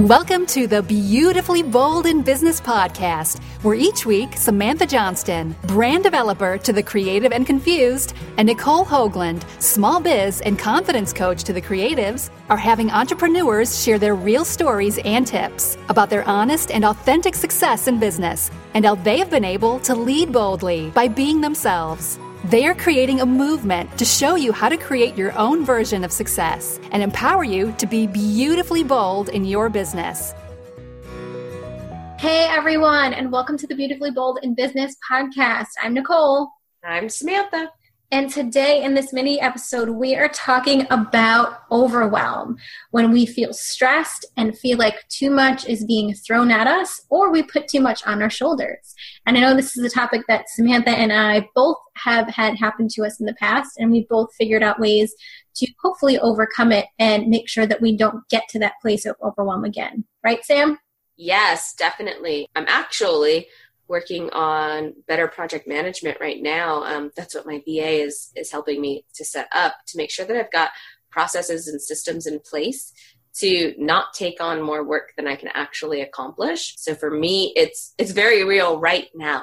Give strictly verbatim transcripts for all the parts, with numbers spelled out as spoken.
Welcome to the Beautifully Bold in Business podcast, where each week Samantha Johnston, brand developer to the creative and confused, and Nicole Hoagland, small biz and confidence coach to the creatives, are having entrepreneurs share their real stories and tips about their honest and authentic success in business and how they have been able to lead boldly by being themselves. They are creating a movement to show you how to create your own version of success and empower you to be beautifully bold in your business. Hey everyone, and welcome to the Beautifully Bold in Business podcast. I'm Nicole. I'm Samantha. And today in this mini episode, we are talking about overwhelm. When we feel stressed and feel like too much is being thrown at us, or we put too much on our shoulders. And I know this is a topic that Samantha and I both have had happen to us in the past, and we both figured out ways to hopefully overcome it and make sure that we don't get to that place of overwhelm again. Right, Sam? Yes, definitely. I'm actually working on better project management right now. Um, that's what my V A is is helping me to set up, to make sure that I've got processes and systems in place to not take on more work than I can actually accomplish. So for me, it's it's very real right now.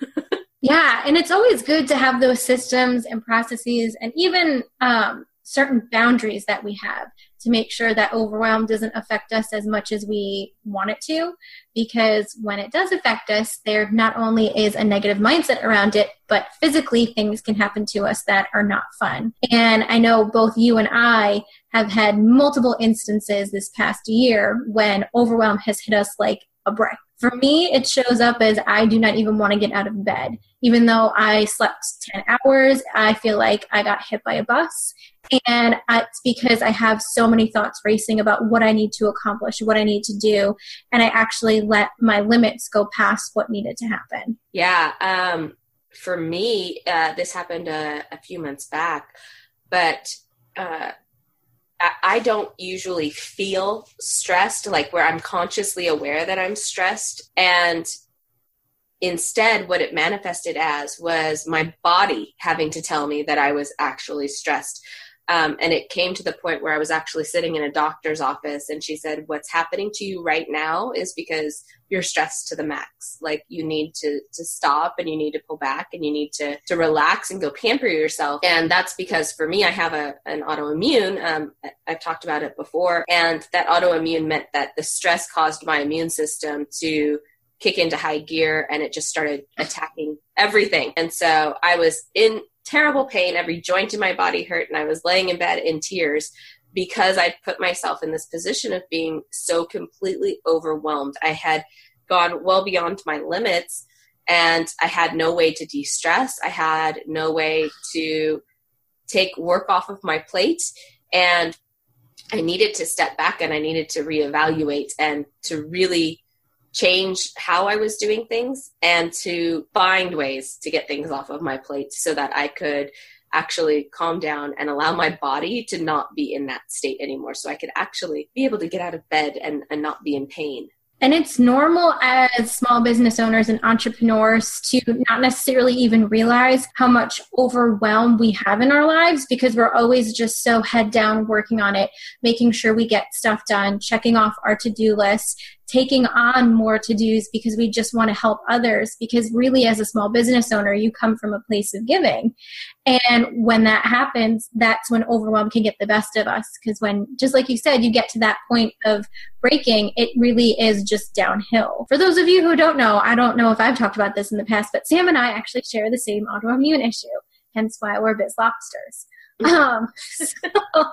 Yeah, and it's always good to have those systems and processes and even um, certain boundaries that we have to make sure that overwhelm doesn't affect us as much as we want it to, because when it does affect us, there not only is a negative mindset around it, but physically things can happen to us that are not fun. And I know both you and I have had multiple instances this past year when overwhelm has hit us like a brick. For me, it shows up as I do not even want to get out of bed. Even though I slept ten hours, I feel like I got hit by a bus. And it's because I have so many thoughts racing about what I need to accomplish, what I need to do. And I actually let my limits go past what needed to happen. Yeah. Um, for me, uh, this happened a, a few months back, but uh, I, I don't usually feel stressed, like where I'm consciously aware that I'm stressed. And instead, what it manifested as was my body having to tell me that I was actually stressed. Um, and it came to the point where I was actually sitting in a doctor's office, and she said, what's happening to you right now is because you're stressed to the max. Like, you need to, to stop, and you need to pull back, and you need to, to relax and go pamper yourself. And that's because for me, I have a, an autoimmune. Um, I've talked about it before. And that autoimmune meant that the stress caused my immune system to kick into high gear, and it just started attacking everything. And so I was in terrible pain. Every joint in my body hurt, and I was laying in bed in tears because I'd put myself in this position of being so completely overwhelmed. I had gone well beyond my limits, and I had no way to de-stress. I had no way to take work off of my plate, and I needed to step back, and I needed to reevaluate and to really change how I was doing things and to find ways to get things off of my plate so that I could actually calm down and allow my body to not be in that state anymore, so I could actually be able to get out of bed and, and not be in pain. And it's normal as small business owners and entrepreneurs to not necessarily even realize how much overwhelm we have in our lives, because we're always just so head down working on it, making sure we get stuff done, checking off our to-do list, taking on more to-dos because we just want to help others, because really as a small business owner, you come from a place of giving. And when that happens, that's when overwhelm can get the best of us, because when, just like you said, you get to that point of breaking, it really is just downhill. For those of you who don't know, I don't know if I've talked about this in the past, but Sam and I actually share the same autoimmune issue, hence why we're biz lobsters. Um, so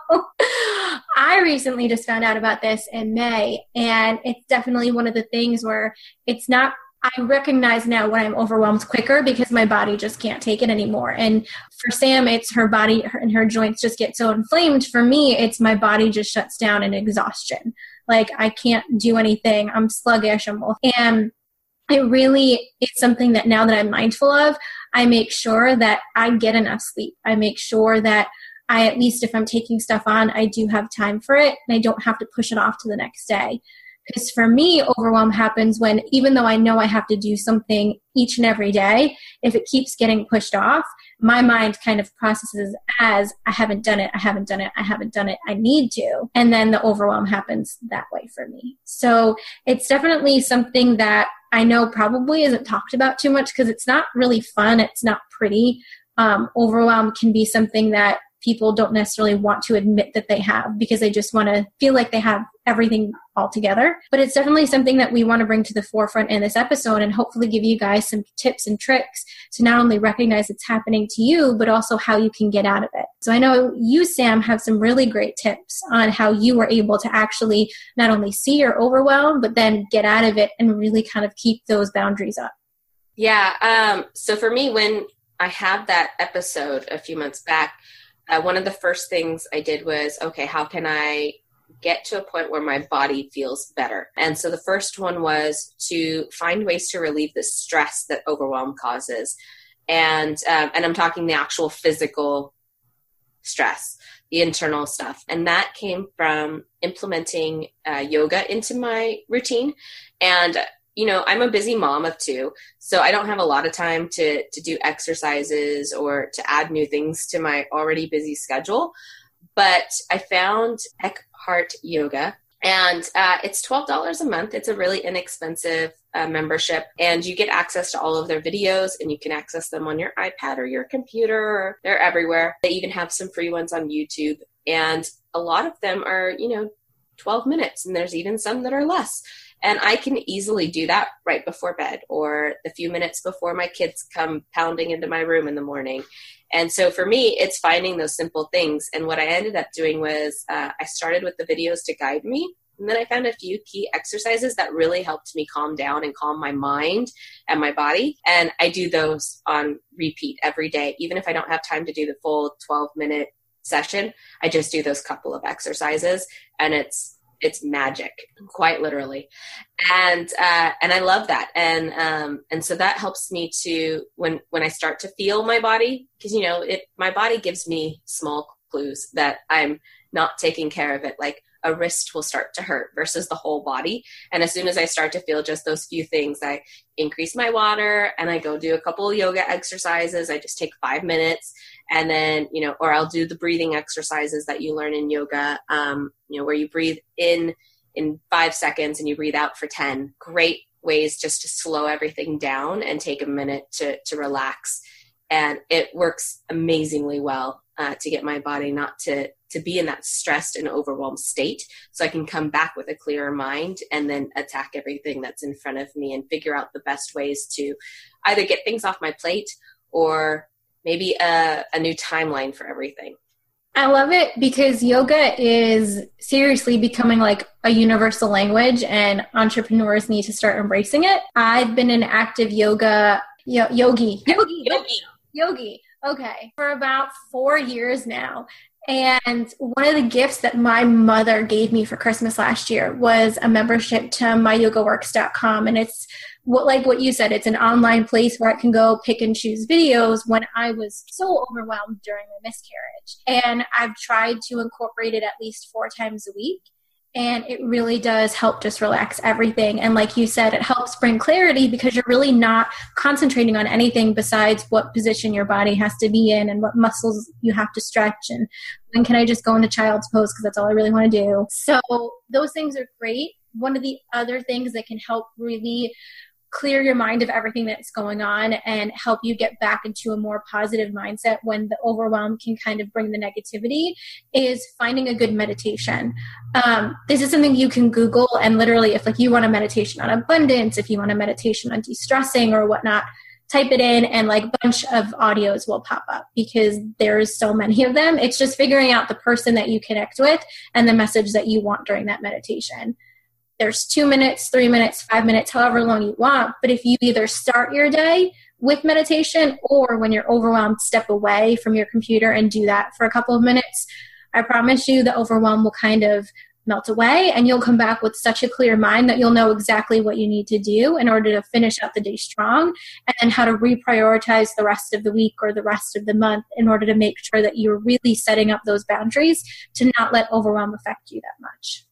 I recently just found out about this in May, and it's definitely one of the things where it's not, I recognize now when I'm overwhelmed quicker because my body just can't take it anymore. And for Sam, it's her body her, and her joints just get so inflamed. For me, it's my body just shuts down in exhaustion. Like, I can't do anything. I'm sluggish. I'm, and it really is something that now that I'm mindful of, I make sure that I get enough sleep. I make sure that I, at least if I'm taking stuff on, I do have time for it and I don't have to push it off to the next day. Because for me, overwhelm happens when, even though I know I have to do something each and every day, if it keeps getting pushed off, my mind kind of processes as I haven't done it, I haven't done it, I haven't done it, I need to. And then the overwhelm happens that way for me. So it's definitely something that I know probably isn't talked about too much because it's not really fun. It's not pretty. Um, overwhelm can be something that people don't necessarily want to admit that they have because they just want to feel like they have everything all together. But it's definitely something that we want to bring to the forefront in this episode and hopefully give you guys some tips and tricks to not only recognize it's happening to you, but also how you can get out of it. So I know you, Sam, have some really great tips on how you were able to actually not only see your overwhelm, but then get out of it and really kind of keep those boundaries up. Yeah. Um, so for me, when I had that episode a few months back, Uh, one of the first things I did was, okay, how can I get to a point where my body feels better? And so the first one was to find ways to relieve the stress that overwhelm causes. And, um, and I'm talking the actual physical stress, the internal stuff. And that came from implementing uh, yoga into my routine. And you know, I'm a busy mom of two, so I don't have a lot of time to, to do exercises or to add new things to my already busy schedule. But I found Eckhart Yoga, and uh, it's twelve dollars a month. It's a really inexpensive uh, membership, and you get access to all of their videos, and you can access them on your iPad or your computer, or they're everywhere. They even have some free ones on YouTube, and a lot of them are, you know, twelve minutes, and there's even some that are less. And I can easily do that right before bed or the few minutes before my kids come pounding into my room in the morning. And so for me, it's finding those simple things. And what I ended up doing was uh, I started with the videos to guide me. And then I found a few key exercises that really helped me calm down and calm my mind and my body. And I do those on repeat every day. Even if I don't have time to do the full twelve minute session, I just do those couple of exercises, and it's It's magic, quite literally. And, uh, and I love that. And, um, and so that helps me to, when, when I start to feel my body, cause you know, it, my body gives me small clues that I'm not taking care of it. Like a wrist will start to hurt versus the whole body. And as soon as I start to feel just those few things, I increase my water and I go do a couple of yoga exercises. I just take five minutes and then, you know, or I'll do the breathing exercises that you learn in yoga, um, you know, where you breathe in, in five seconds and you breathe out for ten. Great ways just to slow everything down and take a minute to, to relax. And it works amazingly well uh, to get my body not to, to be in that stressed and overwhelmed state, so I can come back with a clearer mind and then attack everything that's in front of me and figure out the best ways to either get things off my plate or maybe a, a new timeline for everything. I love it because yoga is seriously becoming like a universal language, and entrepreneurs need to start embracing it. I've been an active yoga yo- yogi. Yogi. Yogi. Yogi. Okay. For about four years now. And one of the gifts that my mother gave me for Christmas last year was a membership to my yoga works dot com. And it's what, like what you said, it's an online place where I can go pick and choose videos when I was so overwhelmed during my miscarriage. And I've tried to incorporate it at least four times a week. And it really does help just relax everything. And like you said, it helps bring clarity because you're really not concentrating on anything besides what position your body has to be in and what muscles you have to stretch. And when can I just go into child's pose because that's all I really want to do. So those things are great. One of the other things that can help really clear your mind of everything that's going on and help you get back into a more positive mindset when the overwhelm can kind of bring the negativity is finding a good meditation. Um, this is something you can Google, and literally if like you want a meditation on abundance, if you want a meditation on de-stressing or whatnot, type it in and like a bunch of audios will pop up because there's so many of them. It's just figuring out the person that you connect with and the message that you want during that meditation. There's two minutes, three minutes, five minutes, however long you want. But if you either start your day with meditation or when you're overwhelmed, step away from your computer and do that for a couple of minutes, I promise you the overwhelm will kind of melt away and you'll come back with such a clear mind that you'll know exactly what you need to do in order to finish out the day strong and then how to reprioritize the rest of the week or the rest of the month in order to make sure that you're really setting up those boundaries to not let overwhelm affect you that much.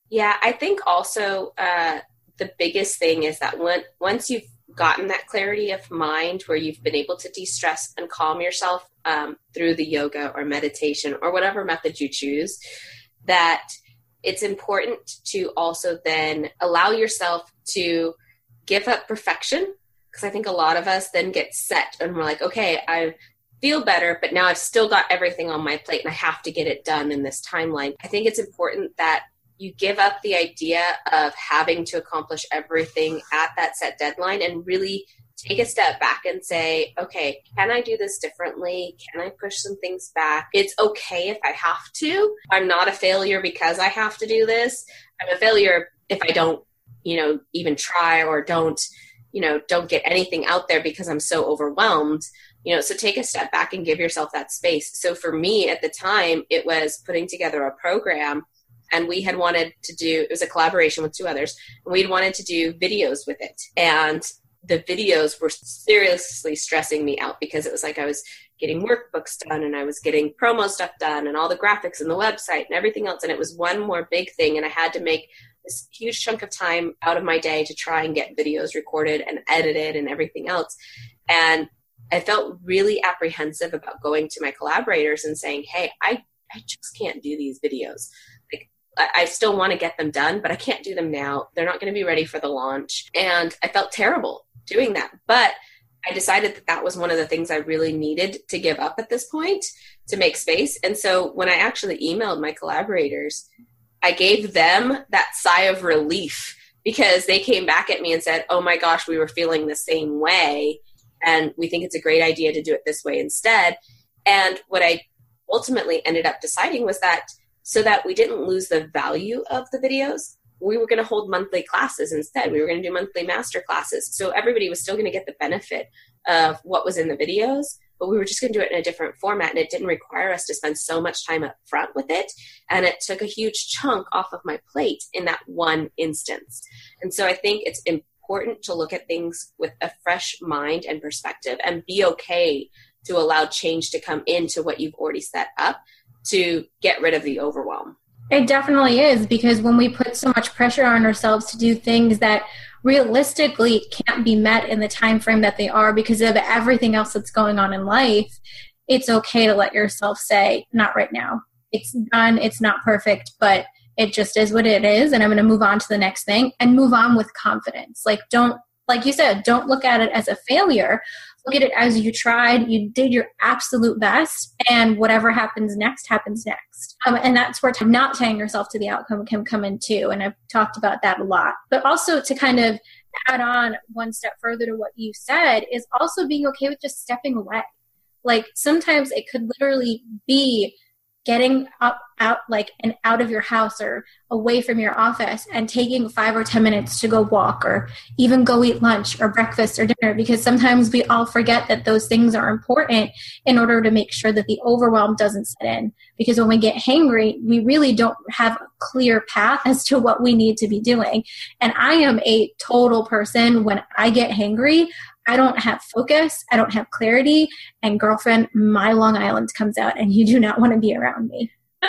Yeah, I think also uh, the biggest thing is that when, once you've gotten that clarity of mind where you've been able to de-stress and calm yourself um, through the yoga or meditation or whatever method you choose, that it's important to also then allow yourself to give up perfection. Because I think a lot of us then get set and we're like, okay, I feel better, but now I've still got everything on my plate and I have to get it done in this timeline. I think it's important that you give up the idea of having to accomplish everything at that set deadline and really take a step back and say, okay, can I do this differently? Can I push some things back? It's okay if I have to. I'm not a failure because I have to do this. I'm a failure if I don't, you know, even try or don't, you know, don't get anything out there because I'm so overwhelmed. You know, so take a step back and give yourself that space. So for me at the time, it was putting together a program. And we had wanted to do, it was a collaboration with two others, and we'd wanted to do videos with it. And the videos were seriously stressing me out because it was like I was getting workbooks done and I was getting promo stuff done and all the graphics and the website and everything else. And it was one more big thing. And I had to make this huge chunk of time out of my day to try and get videos recorded and edited and everything else. And I felt really apprehensive about going to my collaborators and saying, hey, I, I just can't do these videos. I still want to get them done, but I can't do them now. They're not going to be ready for the launch. And I felt terrible doing that. But I decided that that was one of the things I really needed to give up at this point to make space. And so when I actually emailed my collaborators, I gave them that sigh of relief because they came back at me and said, oh my gosh, we were feeling the same way. And we think it's a great idea to do it this way instead. And what I ultimately ended up deciding was that so that we didn't lose the value of the videos, we were going to hold monthly classes instead. We were going to do monthly master classes. So everybody was still going to get the benefit of what was in the videos, but we were just going to do it in a different format. And it didn't require us to spend so much time up front with it. And it took a huge chunk off of my plate in that one instance. And so I think it's important to look at things with a fresh mind and perspective and be okay to allow change to come into what you've already set up, to get rid of the overwhelm. It definitely is, because when we put so much pressure on ourselves to do things that realistically can't be met in the time frame that they are because of everything else that's going on in life, it's okay to let yourself say, not right now. It's done. It's not perfect, but it just is what it is. And I'm going to move on to the next thing and move on with confidence. Like, don't, like you said, don't look at it as a failure. Look at it as you tried, you did your absolute best, and whatever happens next happens next. Um, and that's where t- not tying yourself to the outcome can come in too. And I've talked about that a lot. But also to kind of add on one step further to what you said is also being okay with just stepping away. Like sometimes it could literally be getting up out like and out of your house or away from your office and taking five or ten minutes to go walk or even go eat lunch or breakfast or dinner, because sometimes we all forget that those things are important in order to make sure that the overwhelm doesn't set in. Because when we get hangry, we really don't have a clear path as to what we need to be doing. And I am a total person when I get hangry, I don't have focus, I don't have clarity, and girlfriend, my Long Island comes out and you do not want to be around me.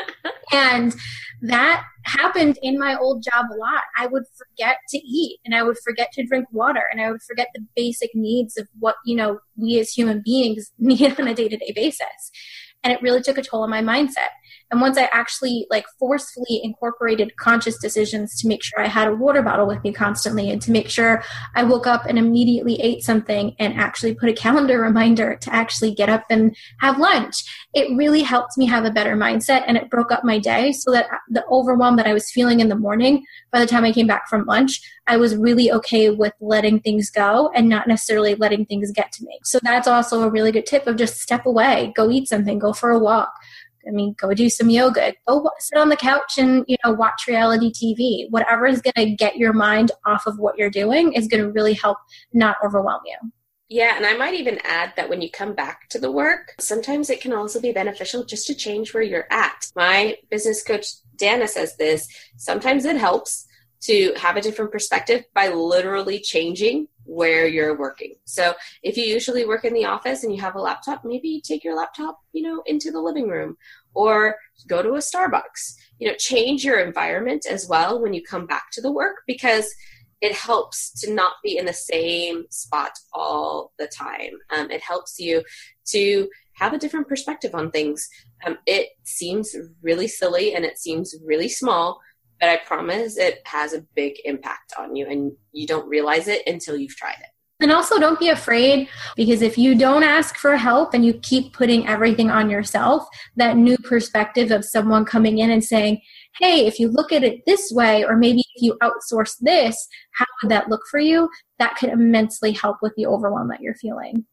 And that happened in my old job a lot. I would forget to eat and I would forget to drink water and I would forget the basic needs of what, you know, we as human beings need on a day-to-day basis. And it really took a toll on my mindset. And once I actually like forcefully incorporated conscious decisions to make sure I had a water bottle with me constantly and to make sure I woke up and immediately ate something and actually put a calendar reminder to actually get up and have lunch, it really helped me have a better mindset, and it broke up my day so that the overwhelm that I was feeling in the morning, by the time I came back from lunch, I was really okay with letting things go and not necessarily letting things get to me. So that's also a really good tip of just step away, go eat something, go for a walk. I mean, go do some yoga, go sit on the couch and, you know, watch reality T V. Whatever is going to get your mind off of what you're doing is going to really help not overwhelm you. Yeah, and I might even add that when you come back to the work, sometimes it can also be beneficial just to change where you're at. My business coach, Dana, says this. Sometimes it helps to have a different perspective by literally changing where you're working. So if you usually work in the office and you have a laptop, maybe you take your laptop, you know, into the living room, or go to a Starbucks. You know, change your environment as well when you come back to the work, because it helps to not be in the same spot all the time. Um, it helps you to have a different perspective on things. Um, it seems really silly and it seems really small, but I promise it has a big impact on you, and you don't realize it until you've tried it. And also don't be afraid, because if you don't ask for help and you keep putting everything on yourself, that new perspective of someone coming in and saying, hey, if you look at it this way, or maybe if you outsource this, how would that look for you? That could immensely help with the overwhelm that you're feeling.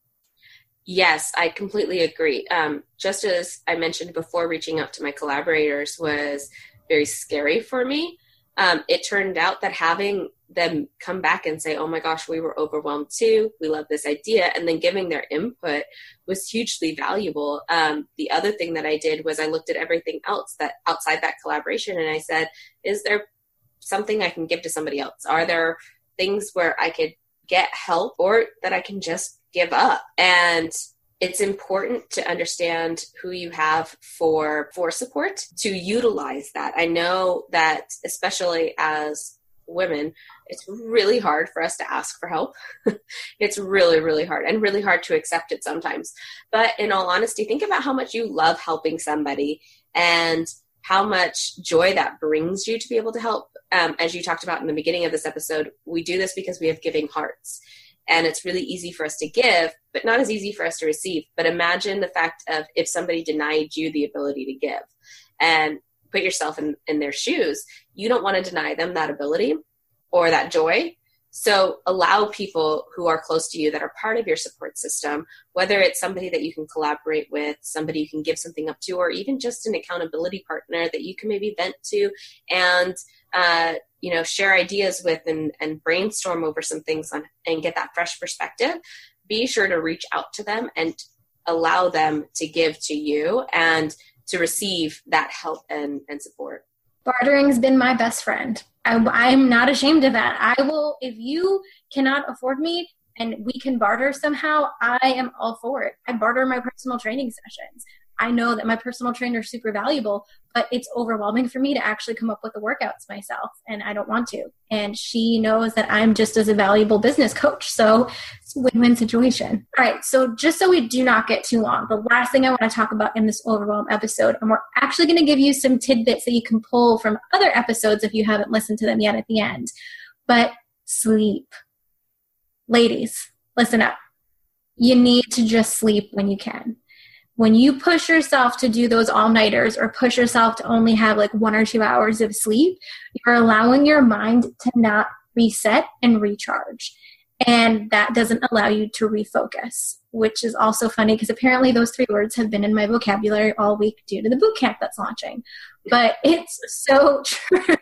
Yes, I completely agree. Um, just as I mentioned before, reaching out to my collaborators was very scary for me. Um, it turned out that having them come back and say, oh my gosh, we were overwhelmed too, we love this idea, and then giving their input was hugely valuable. Um, the other thing that I did was I looked at everything else that outside that collaboration, and I said, is there something I can give to somebody else? Are there things where I could get help, or that I can just give up? And it's important to understand who you have for for support, to utilize that. I know that especially as women, it's really hard for us to ask for help. It's really, really hard, and really hard to accept it sometimes. But in all honesty, think about how much you love helping somebody and how much joy that brings you to be able to help. Um, as you talked about in the beginning of this episode, we do this because we have giving hearts. And it's really easy for us to give, but not as easy for us to receive. But imagine the fact of if somebody denied you the ability to give, and put yourself in, in their shoes. You don't want to deny them that ability or that joy. So allow people who are close to you that are part of your support system, whether it's somebody that you can collaborate with, somebody you can give something up to, or even just an accountability partner that you can maybe vent to and, uh, you know, share ideas with and, and brainstorm over some things on, and get that fresh perspective. Be sure to reach out to them and allow them to give to you and to receive that help and, and support. Bartering's been my best friend. I, I'm not ashamed of that. I will, if you cannot afford me and we can barter somehow, I am all for it. I barter my personal training sessions. I know that my personal trainer is super valuable, but it's overwhelming for me to actually come up with the workouts myself, and I don't want to. And she knows that I'm just as a valuable business coach. So it's a win-win situation. All right. So just so we do not get too long, the last thing I want to talk about in this overwhelm episode, and we're actually going to give you some tidbits that you can pull from other episodes if you haven't listened to them yet at the end. But sleep. Ladies, listen up. You need to just sleep when you can. When you push yourself to do those all-nighters or push yourself to only have like one or two hours of sleep, you're allowing your mind to not reset and recharge. And that doesn't allow you to refocus, which is also funny because apparently those three words have been in my vocabulary all week due to the boot camp that's launching. But it's so true.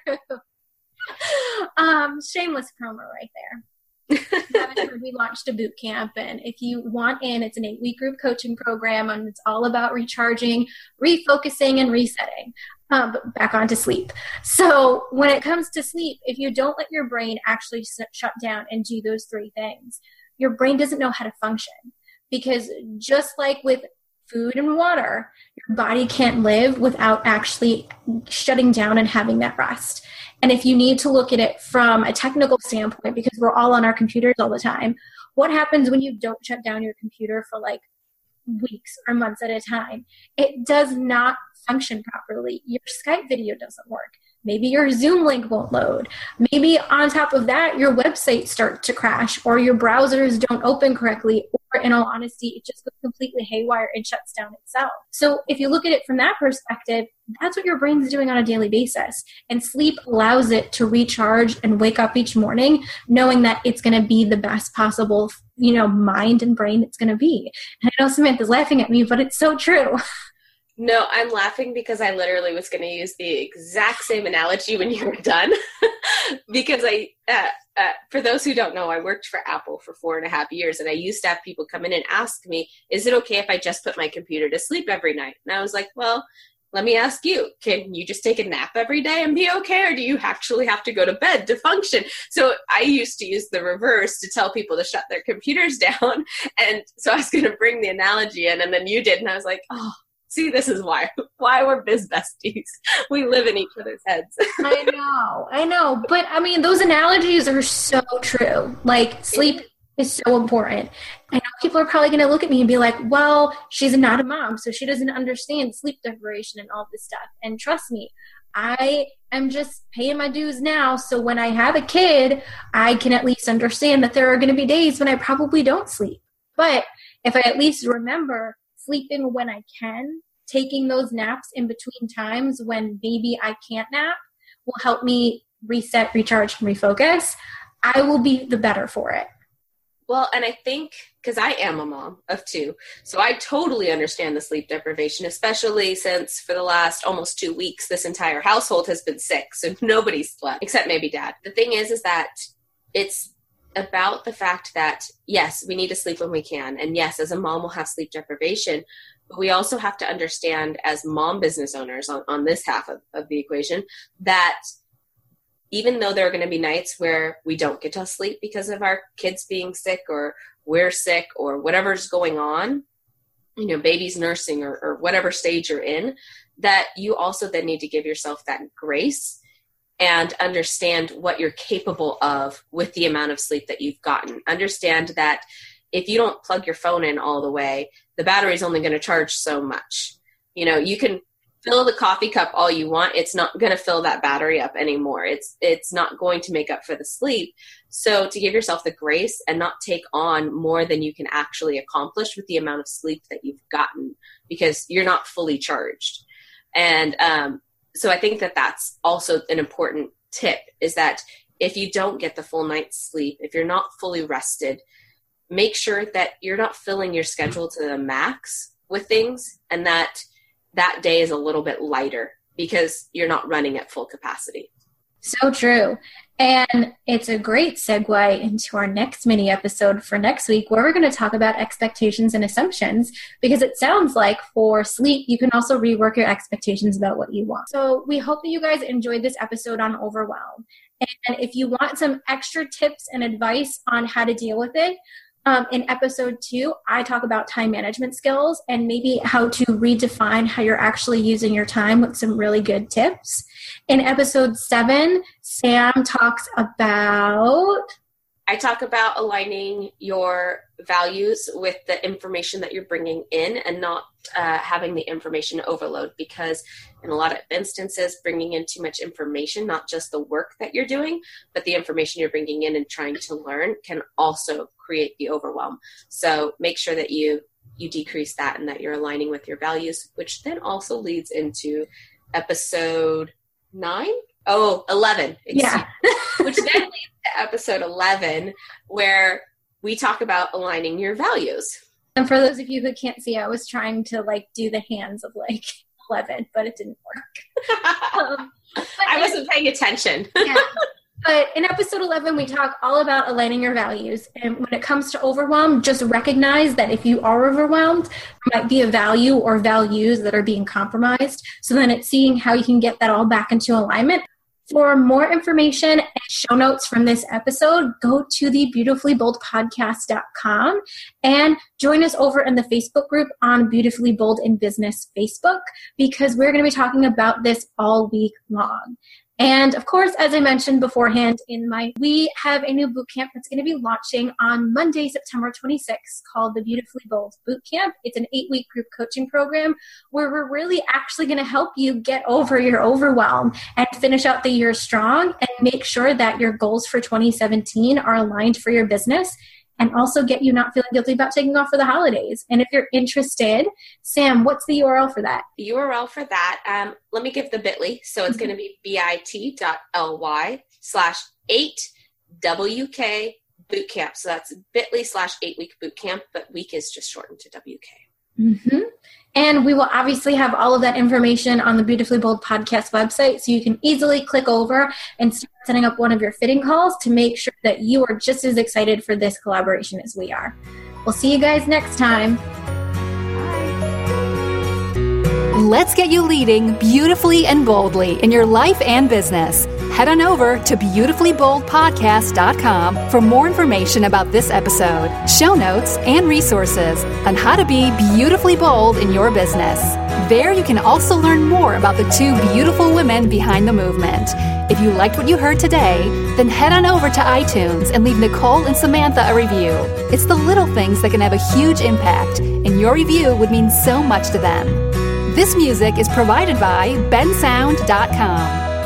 um, shameless promo right there. We launched a boot camp, and if you want in, it's an eight-week group coaching program, and it's all about recharging, refocusing, and resetting. Um, but back onto sleep. So when it comes to sleep, if you don't let your brain actually s- shut down and do those three things, your brain doesn't know how to function. Because just like with food and water, your body can't live without actually shutting down and having that rest. And if you need to look at it from a technical standpoint, because we're all on our computers all the time, what happens when you don't shut down your computer for like weeks or months at a time? It does not function properly. Your Skype video doesn't work. Maybe your Zoom link won't load. Maybe on top of that, your website starts to crash, or your browsers don't open correctly, or in all honesty, it just goes completely haywire and shuts down itself. So if you look at it from that perspective, that's what your brain's doing on a daily basis. And sleep allows it to recharge and wake up each morning knowing that it's going to be the best possible, you know, mind and brain it's going to be. And I know Samantha's laughing at me, but it's so true. No, I'm laughing because I literally was going to use the exact same analogy when you were done. Because I, uh, uh, for those who don't know, I worked for Apple for four and a half years, and I used to have people come in and ask me, is it okay if I just put my computer to sleep every night? And I was like, well, let me ask you, can you just take a nap every day and be okay? Or do you actually have to go to bed to function? So I used to use the reverse to tell people to shut their computers down. And so I was going to bring the analogy in, and then you did. And I was like, oh, See, this is why why we're biz besties. We live in each other's heads. I know, I know. But I mean, those analogies are so true. Like, sleep is so important. I know people are probably going to look at me and be like, well, she's not a mom, so she doesn't understand sleep deprivation and all this stuff. And trust me, I am just paying my dues now. So when I have a kid, I can at least understand that there are going to be days when I probably don't sleep. But if I at least remember sleeping when I can, taking those naps in between times when maybe I can't nap will help me reset, recharge, and refocus, I will be the better for it. Well, and I think, because I am a mom of two, so I totally understand the sleep deprivation, especially since for the last almost two weeks, this entire household has been sick, so nobody's slept, except maybe dad. The thing is, is that it's about the fact that, yes, we need to sleep when we can. And yes, as a mom, we'll have sleep deprivation. But we also have to understand as mom business owners on, on this half of, of the equation that even though there are going to be nights where we don't get to sleep because of our kids being sick or we're sick or whatever's going on, you know, baby's nursing or, or whatever stage you're in, that you also then need to give yourself that grace and understand what you're capable of with the amount of sleep that you've gotten. Understand that if you don't plug your phone in all the way, the battery's only going to charge so much. You know, you can fill the coffee cup all you want. It's not going to fill that battery up anymore. It's it's not going to make up for the sleep. So to give yourself the grace and not take on more than you can actually accomplish with the amount of sleep that you've gotten, because you're not fully charged. And um, so I think that that's also an important tip, is that if you don't get the full night's sleep, if you're not fully rested, make sure that you're not filling your schedule to the max with things, and that that day is a little bit lighter because you're not running at full capacity. So true. And it's a great segue into our next mini episode for next week, where we're going to talk about expectations and assumptions, because it sounds like for sleep, you can also rework your expectations about what you want. So we hope that you guys enjoyed this episode on overwhelm. And if you want some extra tips and advice on how to deal with it, Um, in episode two, I talk about time management skills and maybe how to redefine how you're actually using your time with some really good tips. In episode seven, Sam talks about... I talk about aligning your values with the information that you're bringing in and not uh, having the information overload, because in a lot of instances, bringing in too much information, not just the work that you're doing, but the information you're bringing in and trying to learn can also create the overwhelm. So make sure that you you decrease that and that you're aligning with your values, which then also leads into episode nine? Oh, eleven. Yeah. Which then leads to episode eleven, where we talk about aligning your values. And for those of you who can't see, I was trying to like do the hands of like eleven, but it didn't work. um, I wasn't paying attention. Yeah. But in episode eleven, we talk all about aligning your values. And when it comes to overwhelm, just recognize that if you are overwhelmed, there might be a value or values that are being compromised. So then it's seeing how you can get that all back into alignment. For more information and show notes from this episode, go to the beautifully bold podcast dot com and join us over in the Facebook group on Beautifully Bold in Business Facebook, because we're going to be talking about this all week long. And of course, as I mentioned beforehand, in my we have a new boot camp that's going to be launching on Monday, September twenty-sixth, called the Beautifully Bold Boot Camp. It's an eight-week group coaching program where we're really actually going to help you get over your overwhelm and finish out the year strong and make sure that your goals for twenty seventeen are aligned for your business, and also get you not feeling guilty about taking off for the holidays. And if you're interested, Sam, what's the U R L for that? The U R L for that, um, let me give the bit dot l y. So it's mm-hmm. going to be bit.ly slash eight W K bootcamp. So that's bit.ly slash eight week bootcamp, but week is just shortened to W K. Mm-hmm. And we will obviously have all of that information on the Beautifully Bold podcast website, so you can easily click over and start setting up one of your fitting calls to make sure that you are just as excited for this collaboration as we are. We'll see you guys next time. Let's get you leading beautifully and boldly in your life and business. Head on over to beautifully bold podcast dot com for more information about this episode, show notes, and resources on how to be beautifully bold in your business. There you can also learn more about the two beautiful women behind the movement. If you liked what you heard today, then head on over to iTunes and leave Nicole and Samantha a review. It's the little things that can have a huge impact, and your review would mean so much to them. This music is provided by ben sound dot com.